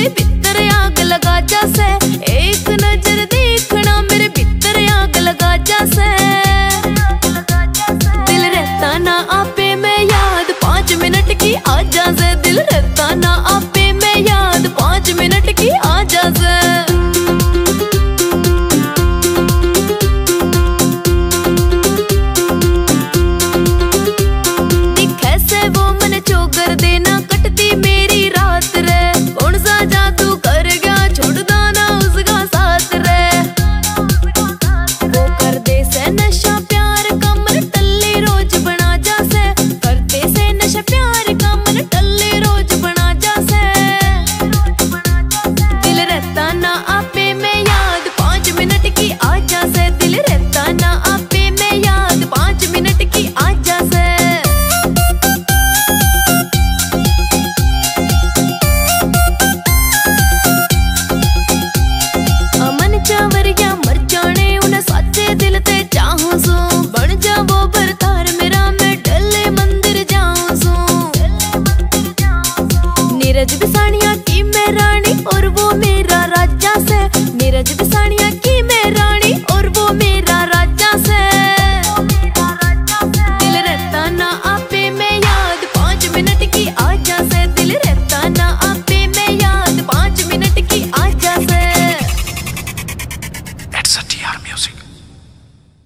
भीतर आग लगा जासे, एक नजर देखना मेरे भीतर आग लगा जासे। दिल रहता ना आपे में याद 5 मिनट की आ जासे, दिल रहता ना आपे में याद 5 मिनट की आ जासे। चोकर देना कटती मेरी रात रे, कौन सा जादू कर गया छोड़दा ना उसका साथ रे। वो कर दे से नशा प्यार का मन टल्ले रोज बना जासे, करते से नशा प्यार का मन टल्ले रोज बना जासे। दिल रहता ना आपे में याद 5 मिनट की आ जासे, दिल रहता ना आपे में याद 5 मिनट की आ जासे। चावरिया मर जाने उन्हें साचे दिल ते चाहूं सू, बन जावो भरतार मेरा मैं डले मंदिर जाऊं सू। नीरज बिसानिया की मैं रानी और वो मेरा राजा से, नीरज बिसानिया की मैं रानी और वो मेरा राजा से। दिल रहता ना आपे में याद 5 मिनट की